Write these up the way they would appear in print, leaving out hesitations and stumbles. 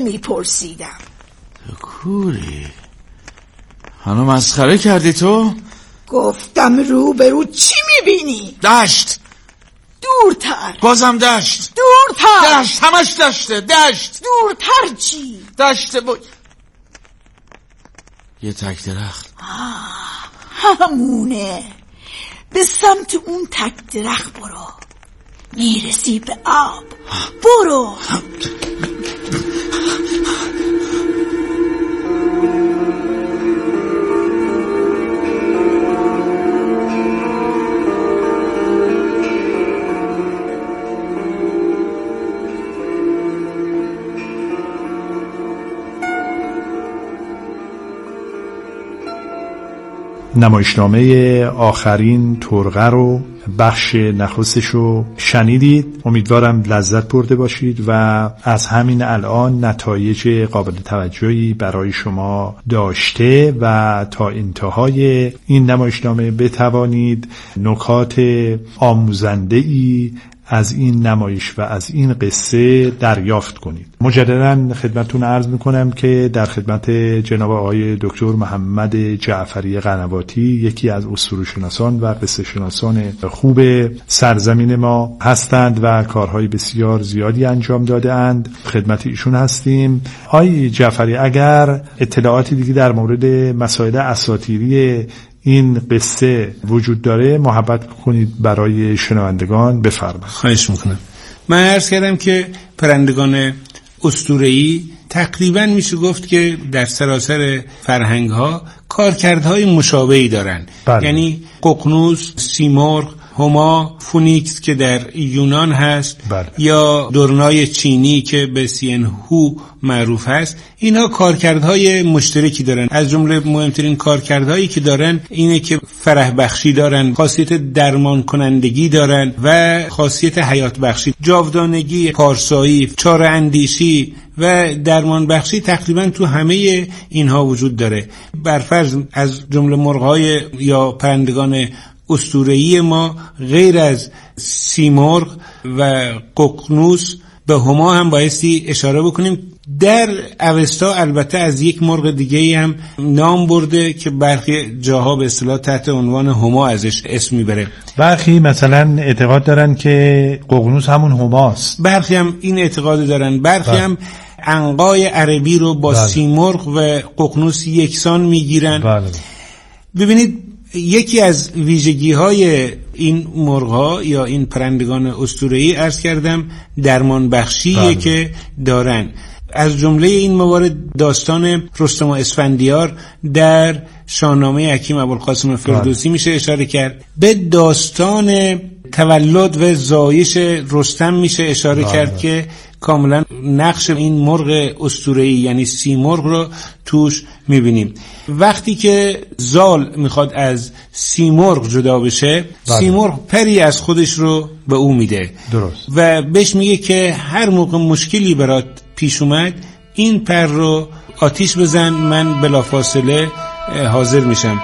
میپرسیدم. کوری حالا مسخره کردی تو؟ گفتم روبرو چی میبینی؟ دشت. دورتر. بازم دشت. دورتر. دشت، همش دشته. دشت. دورتر چی؟ دشت یه تک درخت. همونه. به سمت اون تک درخت برو، میرسی به آب. برو. نمایشنامه آخرین ترقه رو بخش نخستش رو شنیدید. امیدوارم لذت برده باشید و از همین الان نتایج قابل توجهی برای شما داشته و تا انتهای این نمایشنامه بتوانید نکات آموزنده‌ای از این نمایش و از این قصه دریافت کنید. مجددا خدمتتون عرض میکنم که در خدمت جناب آقای دکتر محمد جعفری قنواتی، یکی از اسطوره‌شناسان و قصه شناسان خوب سرزمین ما هستند و کارهای بسیار زیادی انجام داده اند. خدمت ایشون هستیم. آقای جعفری، اگر اطلاعاتی دیگه در مورد مسائل اساطیری این قصه وجود داره محبت کنید برای شنوندگان بفرمایید. خواهش میکنم. من عرض کردم که پرندگان اسطوره‌ای تقریبا میشه گفت که در سراسر فرهنگ‌ها کارکردهای مشابهی دارن. بله. یعنی ققنوس، سیمرغ، هما، فونیکس که در یونان هست، بله. یا درنای چینی که به سینهو معروف هست، اینها کارکردهای مشترکی دارن. از جمله مهمترین کارکردهایی که دارن اینه که فرح بخشی دارن، خاصیت درمان کنندگی دارن و خاصیت حیات بخشی، جاودانگی، پارسایی، چاره اندیشی و درمان بخشی تقریبا تو همه اینها وجود داره. برفرض از جمله مرغ‌های یا پرندگان اسطوره‌ای ما غیر از سیمرغ و ققنوس به هما هم بایستی اشاره بکنیم. در اوستا البته از یک مرغ دیگه هم نام برده که برخی جاها به اصطلاح تحت عنوان هما ازش اسم میبره. برخی مثلا اعتقاد دارن که ققنوس همون هماست، برخی هم این اعتقاد دارن، برخی هم عنقای عربی رو با سیمرغ و ققنوس یکسان میگیرن. ببینید یکی از ویژگی‌های این مرغ‌ها یا این پرندگان اسطوره‌ای عرض کردم درمان بخشیه که دارن. از جمله این موارد داستان رستم و اسفندیار در شاهنامه حکیم ابوالقاسم فردوسی میشه اشاره کرد. به داستان تولد و زایش رستم میشه اشاره کرد که کاملا نقش این مرغ اسطوره‌ای یعنی سیمرغ رو توش میبینیم. وقتی که زال میخواد از سیمرغ جدا بشه، سیمرغ پری از خودش رو به او میده. درست. و بهش میگه که هر موقع مشکلی برات پیش اومد این پر رو آتیش بزن، من بلافاصله حاضر میشم.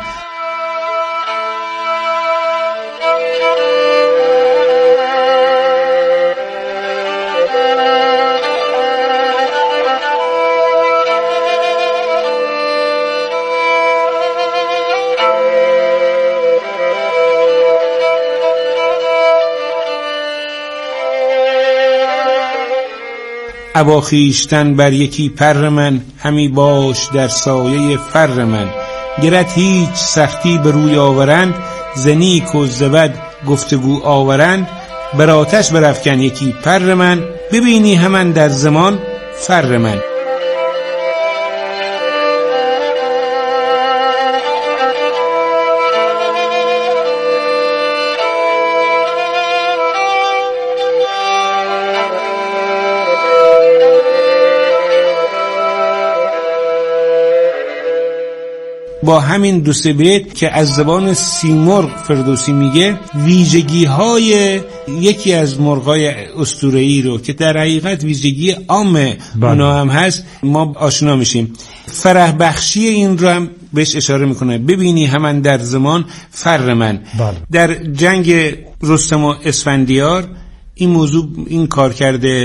ابا خویشتن بر یکی پر من، همی باش در سایه فر من. گرت هیچ سختی به روی آورند، ز نیک و ز بد گفتگو آورند. بر آتش برافکن یکی پر من، ببینی همان در زمان فر من. با همین دو سه بیت که از زبان سیمرغ فردوسی میگه ویژگی های یکی از مرغای اسطوره‌ای رو که در حقیقت ویژگی عام اونا هم هست ما آشنا میشیم. فرح بخشی این رو هم بهش اشاره میکنه، ببینی همان در زمان فر من. در جنگ رستم و اسفندیار این موضوع این کار کرده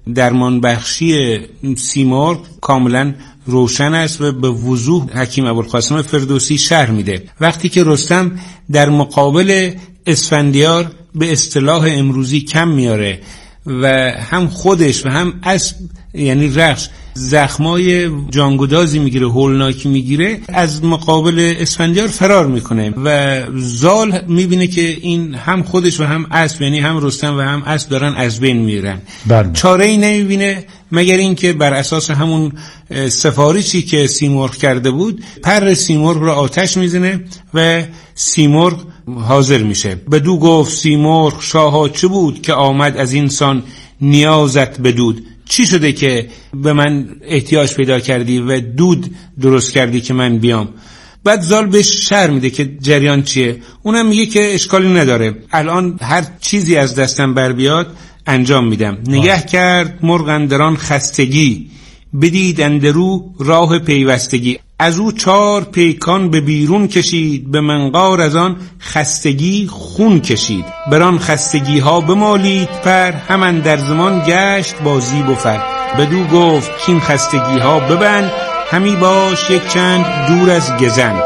درمان بخشی سیمرغ کاملا روشن است و به وضوح حکیم ابوالقاسم فردوسی شرح میده. وقتی که رستم در مقابل اسفندیار به اصطلاح امروزی کم میاره و هم خودش و هم اسب یعنی رخش زخمای جانگدازی میگیره، هولناکی میگیره، از مقابل اسفندیار فرار میکنه و زال میبینه که این هم خودش و هم اسب یعنی هم رستم و هم اسب دارن از بین میرن. چاره ای نمیبینه مگر اینکه بر اساس همون سفارشی که سیمرغ کرده بود پر سیمرغ رو آتش میزنه و سیمرغ حاضر میشه. بدو گفت سیمرغ شاها چه بود که آمد از اینسان نیازت بدود. چی شده که به من احتیاج پیدا کردی و دود درست کردی که من بیام؟ بعد زال بهش شرح میده که جریان چیه. اونم میگه که اشکالی نداره، الان هر چیزی از دستم بر بیاد انجام میدم. نگه کرد مرغ اندران خستگی، بدید اندرو راه پیوستگی. از او 4 پیکان به بیرون کشید، به منقار از آن خستگی خون کشید. بران خستگی ها بمالید پر، همان در زمان گشت با زیب و فر. بدو گفت کین خستگی ها ببند، همی باش یک چند دور از گزند.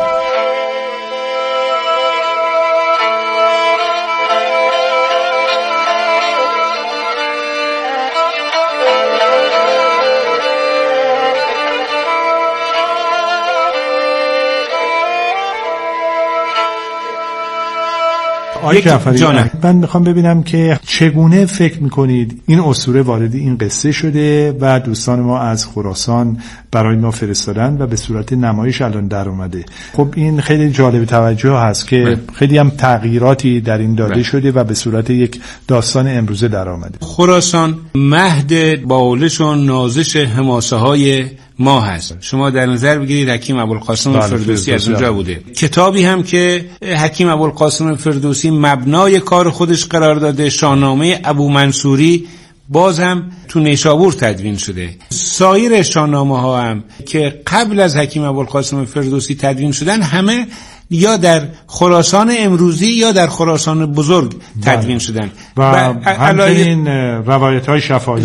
من میخوام ببینم که چگونه فکر میکنید این اسطوره وارد این قصه شده و دوستان ما از خراسان برای ما فرستادن و به صورت نمایش الان در اومده. خب این خیلی جالب توجه هست که خیلی هم تغییراتی در این داده شده و به صورت یک داستان امروزه در آمده. خراسان مهد بالش و نازش حماسه های ما هست. شما در نظر بگیرید حکیم ابوالقاسم فردوسی از اونجا بوده. کتابی هم که حکیم ابوالقاسم فردوسی مبنای کار خودش قرار داده، شاهنامه ابو منصوری، باز هم تو نیشابور تدوین شده. سایر شاهنامه ها هم که قبل از حکیم ابوالقاسم فردوسی تدوین شدن همه یا در خراسان امروزی یا در خراسان بزرگ تدوین شدن و همچنین روایت‌های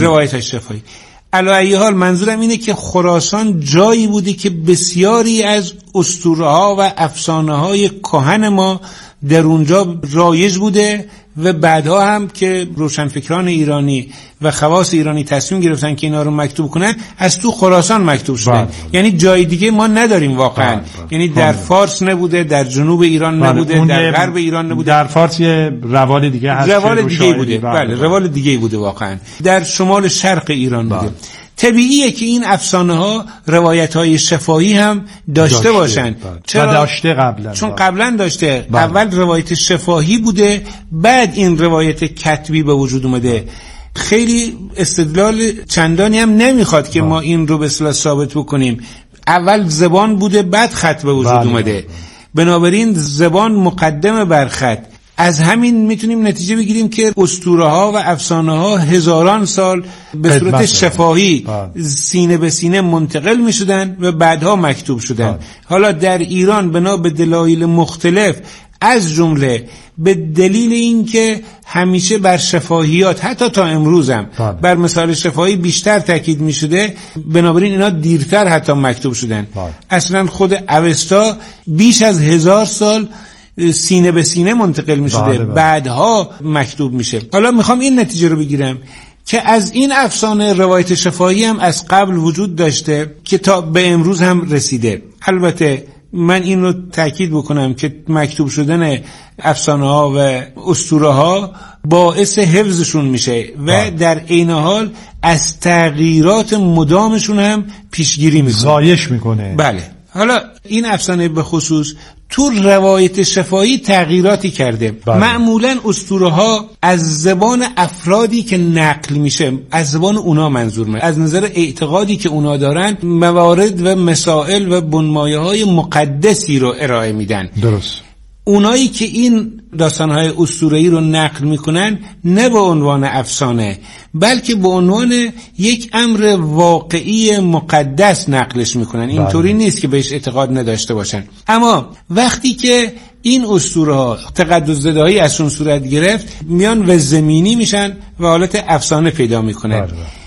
شفاهی. علی ای حال منظورم اینه که خراسان جایی بودی که بسیاری از اسطوره‌ها و افسانه‌های کهن ما در اونجا رایج بوده و بعدها هم که روشنفکران ایرانی و خواص ایرانی تصمیم گرفتن که اینا رو مکتوب کنن، از تو خراسان مکتوب شدن. یعنی جای دیگه ما نداریم واقعا. یعنی در فارس نبوده، در جنوب ایران نبوده، در غرب ایران نبوده. در فارس یه روال دیگه هست، روال دیگه بوده. بله، روال دیگه بوده واقعا. در شمال شرق ایران بوده. طبیعیه که این افسانه ها روایت های شفاهی هم داشته باشن. چرا؟ داشته قبلا. چون قبلا داشته. اول روایت شفاهی بوده، بعد این روایت کتبی به وجود اومده. خیلی استدلال چندانی هم نمیخواد که ما این رو به اصطلاح ثابت بکنیم. اول زبان بوده، بعد خط به وجود اومده. بنابراین زبان مقدم بر خط. از همین میتونیم نتیجه بگیریم که اسطوره ها و افسانه ها هزاران سال به صورت شفاهی سینه به سینه منتقل میشدن و بعدها مکتوب شدن. حالا در ایران بنا به دلایل مختلف، از جمله به دلیل اینکه همیشه بر شفاهیات حتی تا امروز هم بر مثال شفاهی بیشتر تاکید میشده، بنابراین اینا دیرتر حتی مکتوب شدن. اصلا خود اوستا بیش از 1000 سال سینه به سینه منتقل می شده، بعدها مکتوب میشه. حالا میخوام این نتیجه رو بگیرم که از این افسانه روایت شفاهی هم از قبل وجود داشته که تا به امروز هم رسیده. البته من این رو تأکید بکنم که مکتوب شدن افسانه ها و اسطوره ها باعث حفظشون میشه و در عین حال از تغییرات مدامشون هم پیشگیری میکنه، زایش میکنه. بله. حالا این افسانه به خصوص تو روایت شفاهی تغییراتی کرده. معمولا اسطوره ها از زبان افرادی که نقل میشه، از زبان اونا منظور میشه، از نظر اعتقادی که اونا دارن موارد و مسائل و بنمایه های مقدسی رو ارائه میدن. درست. اونایی که این داستان‌های اسطوره‌ای رو نقل میکنن نه به عنوان افسانه بلکه به عنوان یک امر واقعی مقدس نقلش میکنن. اینطوری نیست که بهش اعتقاد نداشته باشن. اما وقتی که این اسطوره‌ها تقدس‌زدایی ازشون صورت گرفت، میان و زمینی میشن و حالت افسانه پیدا میکنن.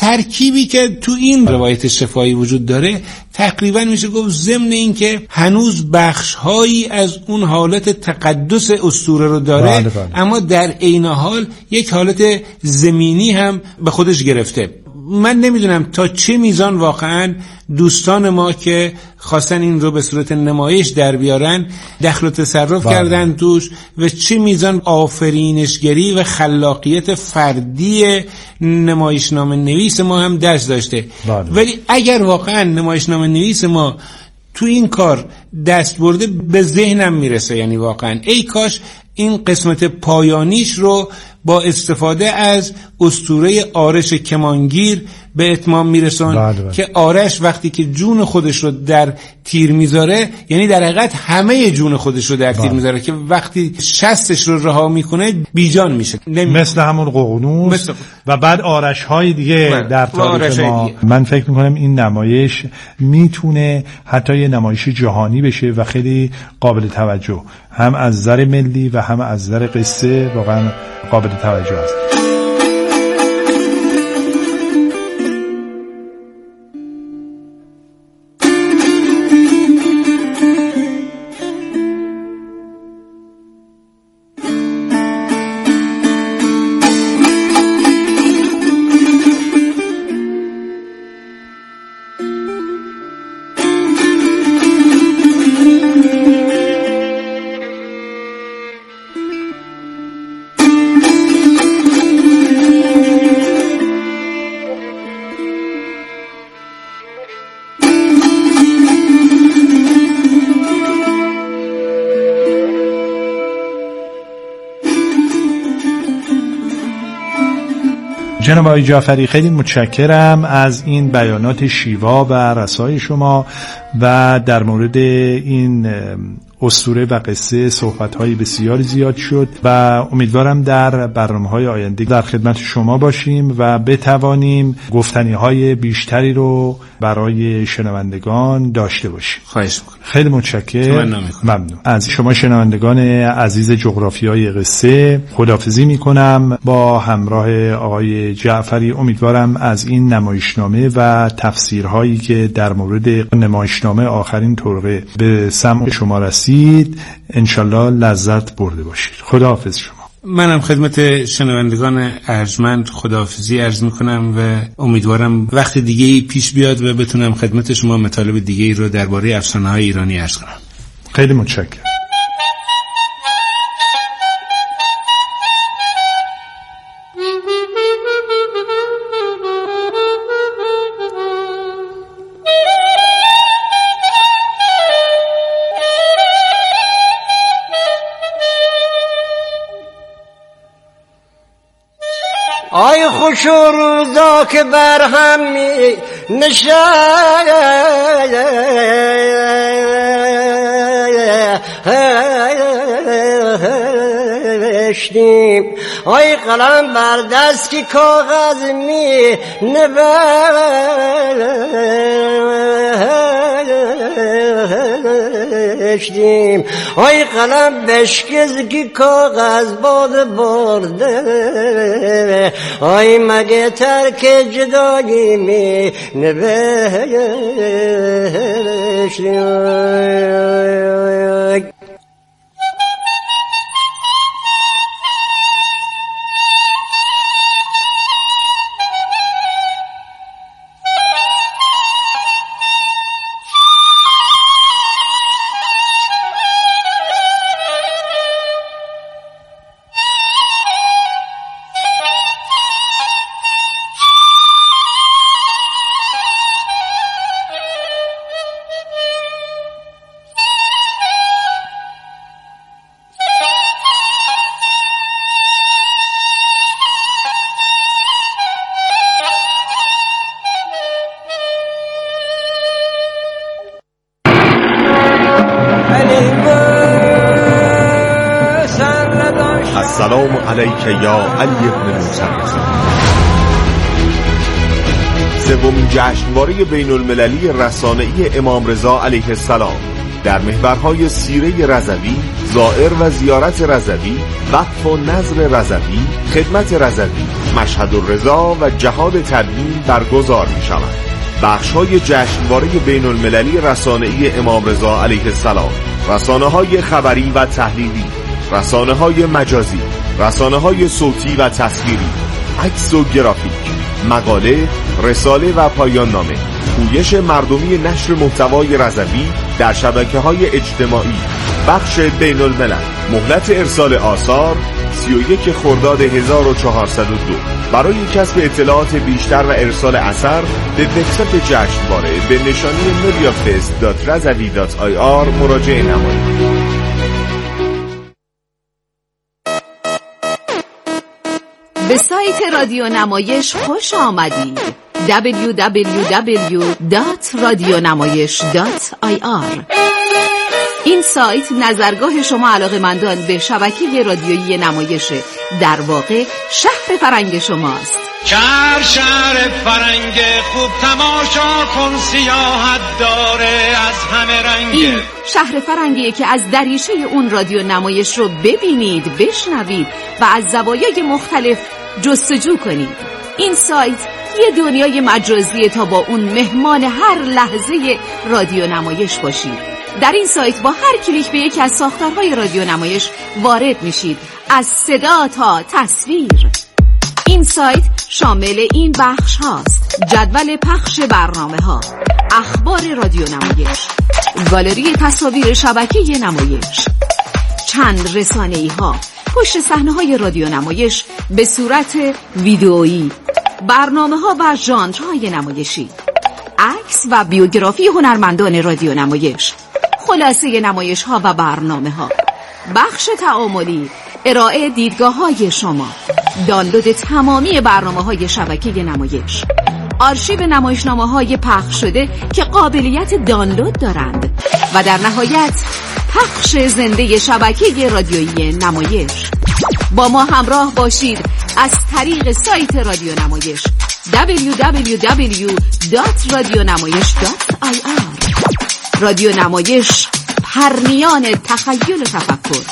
ترکیبی که تو این روایت شفایی وجود داره تقریبا میشه گفت ضمن این که هنوز بخش‌هایی از اون حالت تقدس اسطوره رو داره، اما در عین حال یک حالت زمینی هم به خودش گرفته. من نمیدونم تا چه میزان واقعا دوستان ما که خواستن این رو به صورت نمایش در بیارن دخل و تصرف کردن توش و چه میزان آفرینشگری و خلاقیت فردی نمایشنامه نویس ما هم دست داشته. ولی اگر واقعا نمایشنامه نویس ما تو این کار دست برده، به ذهنم میرسه یعنی واقعا ای کاش این قسمت پایانیش رو با استفاده از اسطوره آرش کمانگیر به اتمام میرسون. که آرش وقتی که جون خودش رو در تیر میذاره، یعنی در حقیقت همه جون خودش رو در تیر میذاره، که وقتی شستش رو رها میکنه بیجان میشه، مثل همون ققنوس و بعد آرش های دیگه در تاریخ ما. من فکر میکنم این نمایش میتونه حتی یه نمایش جهانی بشه و خیلی قابل توجه، هم از نظر ملی و هم از نظر قصه واقعا قابل توجه است. جناب آقای جعفری خیلی متشکرم از این بیانات شیوا و رسای شما و در مورد این اسطوره و قصه صحبت‌های بسیار زیاد شد و امیدوارم در برنامه‌های آینده در خدمت شما باشیم و بتوانیم گفتنی‌های بیشتری رو برای شنوندگان داشته باشیم. خواهش می‌کنم. خیلی متشکرم. ممنون. از شما شنوندگان عزیز جغرافیای قصه خداحافظی می‌کنم با همراه آقای جعفری. امیدوارم از این نمایشنامه و تفسیرهایی که در مورد نمایشنامه آخرین طرقه به سمع شما رسید انشالله لذت برده باشید. خداحافظ شما. منم خدمت شنوندگان ارجمند خداحافظی عرض میکنم و امیدوارم وقت دیگه پیش بیاد و بتونم خدمت شما مطالب دیگه رو درباره افسانه‌های ایرانی عرض کنم. خیلی متشکرم. آی خوش و روزا که بر هم می نشستیم، آی قلم بر دست که کاغذ می نوشتیم، آی قلم بشکز که کاغذ باد برده، آی مگه ترک جدایی می نوشتیم. السلام علیک یا علی ابن موسی. سومین جشنواره بین المللی رسانه‌ای امام رضا علیه السلام در محورهای سیره رضوی، زائر و زیارت رضوی، وقف و نظر رضوی، خدمت رضوی، مشهد الرضا و جهاد تبیین برگزار می شود. بخش‌های جشنواره بین المللی رسانه‌ای امام رضا علیه السلام، رسانه‌های خبری و تحلیلی، رسانه‌های مجازی، رسانه‌های صوتی و تصویری، عکس و گرافیک، مقاله، رساله و پایان نامه، پویش مردمی نشر محتوای رضوی در شبکه‌های اجتماعی، بخش بین الملل، مهلت ارسال آثار 31 خرداد 1402. برای کسب اطلاعات بیشتر و ارسال اثر به وبسایت جشنواره به نشانی mediafest.razavi.ir مراجعه نمایید. به سایت رادیو نمایش خوش آمدید. www.radionamayish.ir. این سایت نظرگاه شما علاقه‌مندان به شبکه رادیویی نمایش، در واقع شهر فرنگ شماست. شهر فرنگ خوب تماشا کن، سیاحت داره از همه رنگ. این شهر فرنگیه که از دریچه اون رادیو نمایش رو ببینید، بشنوید و از زوایای مختلف جستجو کنید. این سایت یه دنیای مجازیه تا با اون مهمان هر لحظه رادیو نمایش باشید. در این سایت با هر کلیک به یکی از ساختارهای رادیو نمایش وارد میشید، از صدا تا تصویر. این سایت شامل این بخش هاست: جدول پخش برنامه ها، اخبار رادیو نمایش، گالری تصاویر شبکه نمایش، چند رسانه‌ای ها، پشت صحنه های رادیو نمایش به صورت ویدئویی، برنامه ها و ژانرهای نمایشی، عکس و بیوگرافی هنرمندان رادیو نمایش، خلاصه نمایش ها و برنامه ها، بخش تعاملی، ارائه دیدگاه های شما، دانلود تمامی برنامه های شبکه نمایش، آرشیو نمایشنامه های پخش شده که قابلیت دانلود دارند و در نهایت پخش زنده شبکه رادیویی نمایش. با ما همراه باشید از طریق سایت رادیو نمایش www.radionamayish.ir. رادیو نمایش، پرنیان تخیل و تفکر.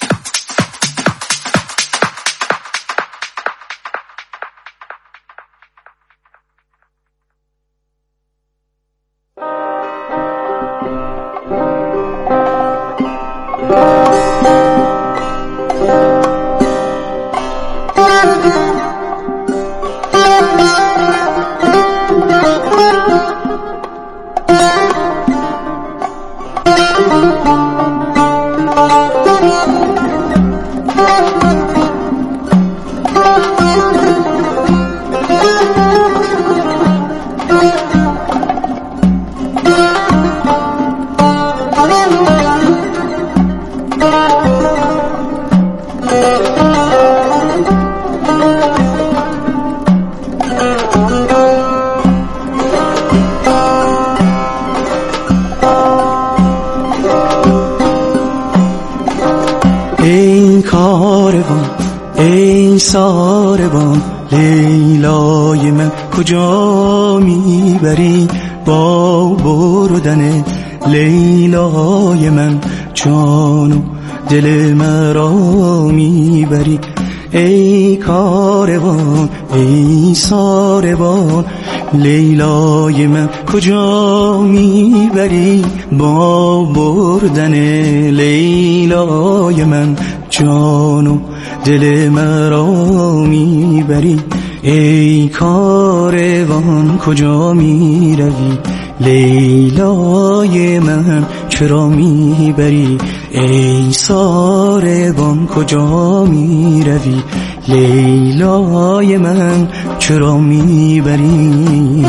ای کاروان ای ساربان، لیلای من کجا میبری؟ با بردن لیلای من جان و دل مرا میبری. ای کاروان ای ساربان، لیلای من کجا میبری؟ با بردن لیلای من جان و دل مرا میبری. ای کاروان کجا میروی؟ لیلای من چرا میبری؟ ای ساربان کجا میروی؟ لیلای من چرا میبری؟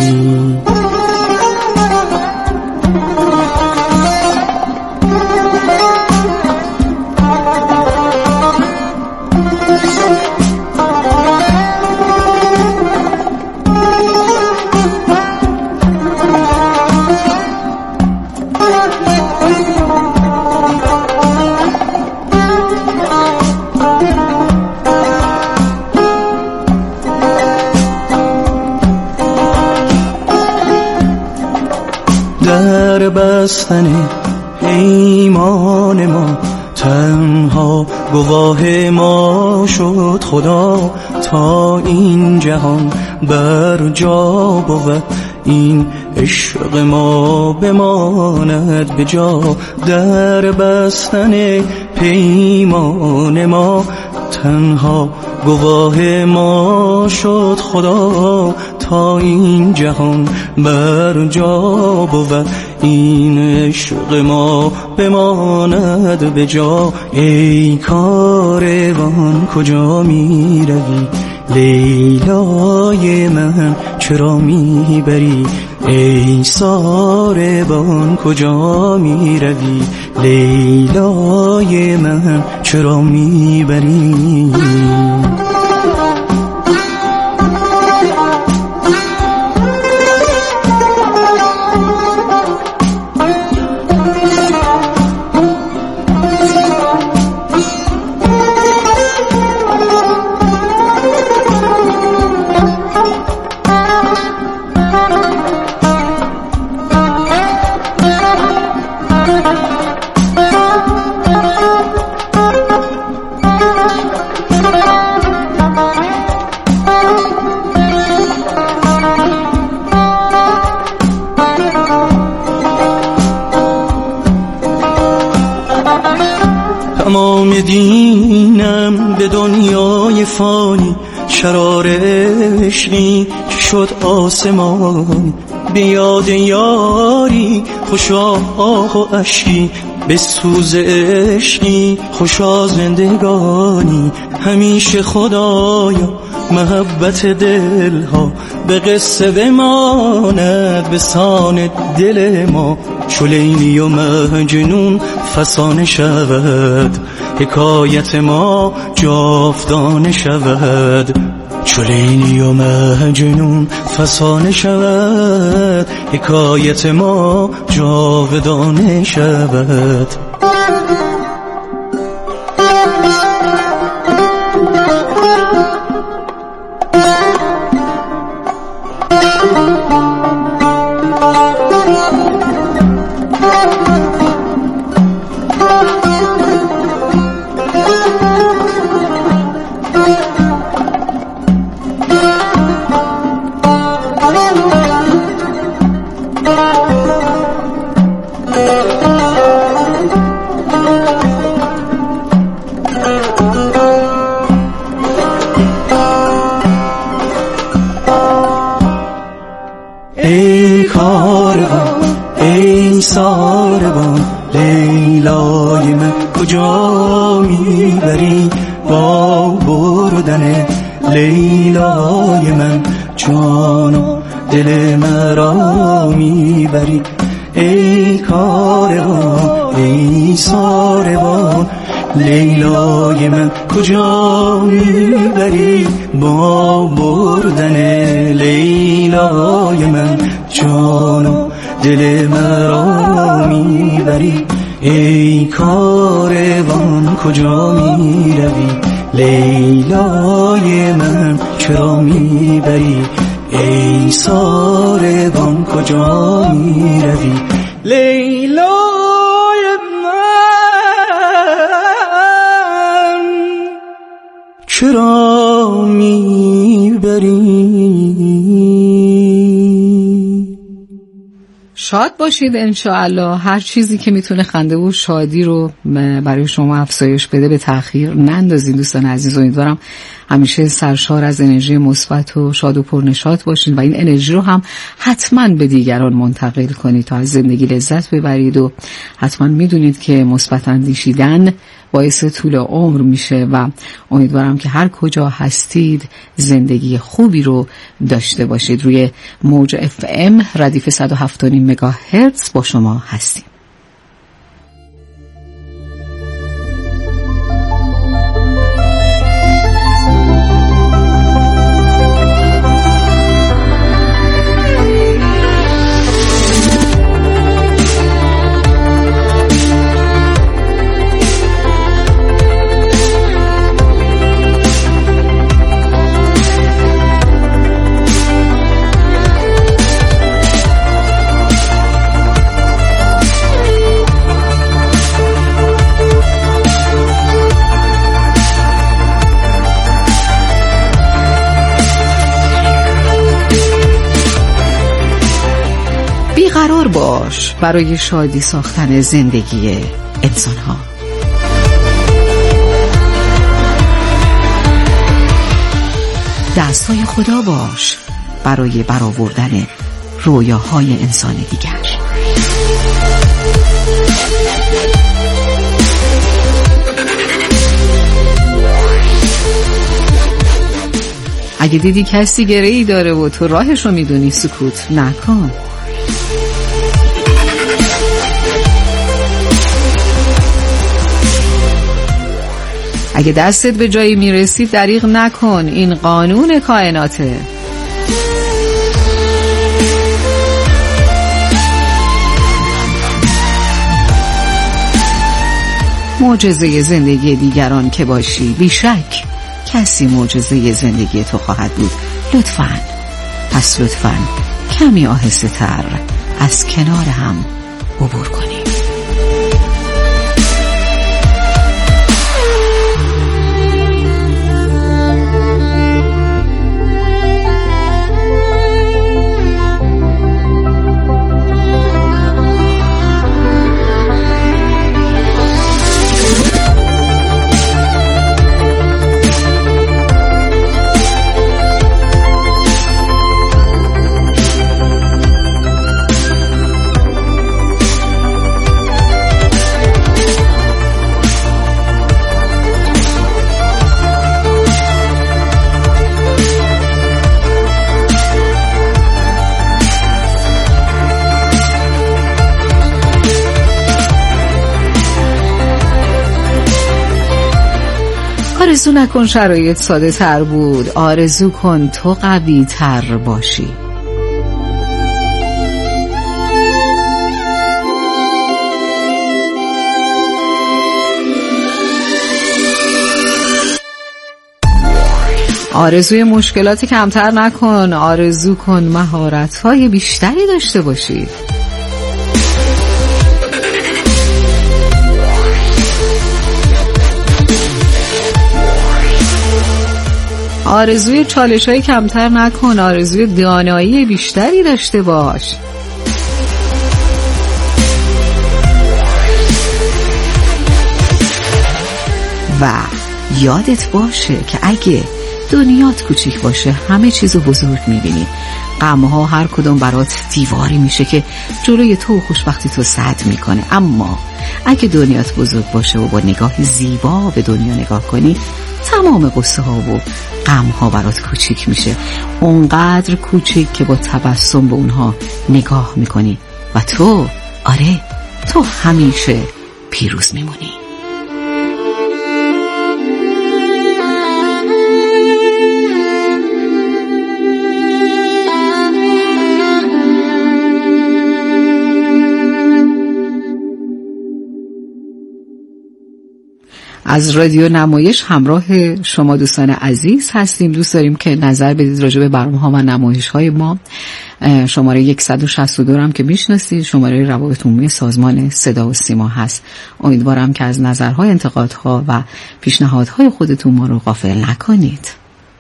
در بستن پیمان ما، تنها گواه ما شد خدا تا این جهان بر جا بود. این عشق ما بماند به جا، در بستن پیمان ما، تنها گواه ما شد خدا تا این جهان بر جا بود. این عشق ما بماند به جا. ای کاروان کجا می روی، لیلای من چرا می بری؟ ای ساربان کجا می روی، لیلای من چرا می بری؟ تمام دینم به دنیای فانی، شرار عشقی که شد آسمان. به یاد یاری خوشا آه و اشکی، به سوز عشقی خوشا زندگانی. همیشه خدایا محبت دلها به قصه بماند به سان دل ما. چو لیلی و مجنون فسانه شود، حکایت ما جاودانه شود. چو لیلی و مجنون فسانه شود، حکایت ما جاودانه شود. ای کاروان ای ساربان، لیلای من کجا میبری؟ با بردن لیلای من جان و دل مرا میبری. ای کاروان ای ساربان، لیلای من کجا میبری؟ با بردن لیلای من جان و دل مرا میبری. ای کاروان کجا میروی، لیلای من چرا میبری؟ ای ساربان کجا میروی، لیلای من چرا میبری؟ شاد باشید انشاءالله. هر چیزی که میتونه خنده و شادی رو برای شما افزایش بده به تأخیر نندازین دوستان عزیز. امیدوارم همیشه سرشار از انرژی مثبت و شاد و پرنشاط باشین و این انرژی رو هم حتما به دیگران منتقل کنید تا از زندگی لذت ببرید. و حتما میدونید که مثبت اندیشیدن باعث طول عمر میشه و امیدوارم که هر کجا هستید زندگی خوبی رو داشته باشید. روی موج FM ردیف 107.5 مگاهرتز با شما هستیم. باش برای شادی ساختن زندگی انسان‌ها. دستای خدا باش برای برآوردن رویاهای انسان دیگر. اگه دیدی کسی گره‌ای داره و تو راهش رو میدونی، سکوت نکن. اگه دستت به جایی میرسی دریغ نکن، این قانون کائناته. معجزه زندگی دیگران که باشی، بیشک کسی معجزه زندگی تو خواهد بود. پس لطفاً کمی آهسته تر از کنار هم عبور کنیم. آرزو نکن شرایط ساده تر بود، آرزو کن تو قوی تر باشی. آرزوی مشکلات کمتر نکن، آرزو کن مهارت‌های بیشتری داشته باشی. آرزوی چالش‌های کمتر نکن، آرزوی دانایی بیشتری داشته باش. و یادت باشه که اگه دنیات کوچیک باشه همه چیزو بزرگ می‌بینی. غم‌ها هر کدوم برات دیواری میشه که جلوی تو و خوشبختی تو سد میکنه. اما اگه دنیات بزرگ باشه و با نگاه زیبا به دنیا نگاه کنی، تمام قصه ها و غم ها برات کوچیک میشه، اونقدر کوچیک که با تبسم به اونها نگاه میکنی و تو همیشه پیروز میمونی. از رادیو نمایش همراه شما دوستان عزیز هستیم. دوست داریم که نظر بدید راجع به برنامه‌ها و نمایش‌های ما. شماره 162 هم که میشناسید شماره روابط عمومی سازمان صدا و سیما هست. امیدوارم که از نظرها، انتقادها و پیشنهادهای خودتون ما رو غافل نکنید.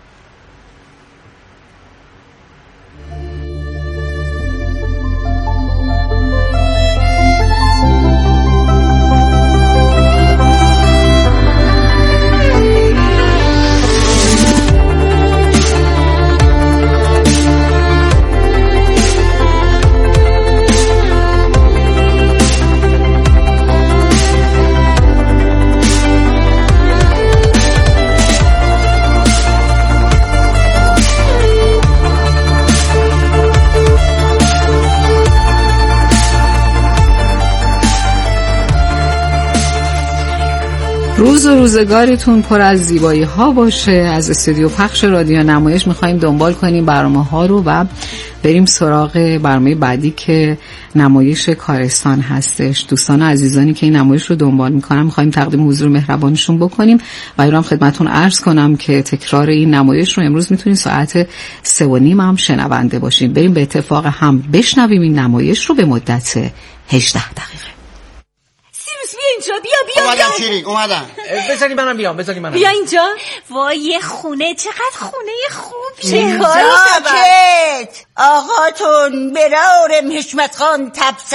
روز و روزگارتون پر از زیبایی ها باشه. از استودیو پخش رادیو نمایش میخوایم دنبال کنیم برنامه ها رو و بریم سراغ برنامه بعدی که نمایش کارستان هستش. دوستان عزیزانی که این نمایش رو دنبال میکنن میخوایم تقدیم حضور مهربانشون بکنیم و ایرام خدمتون عرض کنم که تکرار این نمایش رو امروز میتونین ساعت 3:30 هم شنونده باشیم. بریم به اتفاق هم بشنویم این نمایش رو به مدت 18 دقیقه. اینجا بیا اومدم شیرین اومدم. بذاری منم بیام بیا اینجا. وای خونه چقدر خونه خوبی. چه کاری ساکت. آقاتون برارم حشمت خان تب